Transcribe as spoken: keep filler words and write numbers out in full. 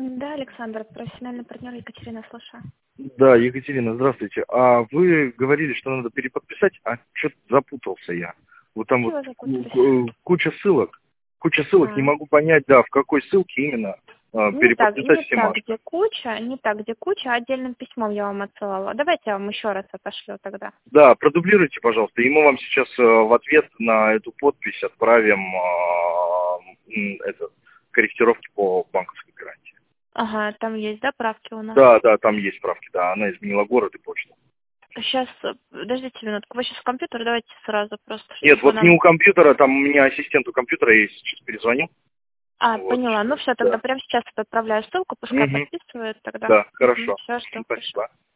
Да, Александр, профессиональный партнер Екатерина, слушаю. Да, Екатерина, здравствуйте. А вы говорили, что надо переподписать, а что-то запутался я. Вот там вот Чего запутались? э, куча ссылок. Куча ссылок, А, не могу понять, да, в какой ссылке именно э, не так, переподписать не все так, марки. где куча, не так, где куча, а отдельным письмом я вам отсылала. Давайте я вам еще раз отошлю тогда. Да, продублируйте, пожалуйста, и мы вам сейчас э, в ответ на эту подпись отправим э, м, это, корректировки по банковской гарантии. Ага, там есть, да, правки у нас? Да, да, там есть справки, да, она изменила город и почту. Сейчас, подождите минутку, вы сейчас в компьютер, давайте сразу просто, Нет, чтобы вот не нам... у компьютера, там у меня ассистент у компьютера, я сейчас перезвоню. А, Вот, поняла, ну все, тогда да. прямо сейчас отправляю ссылку, пускай Угу. подписывают тогда. Да, Угу, хорошо. все, что, хорошо. Спасибо.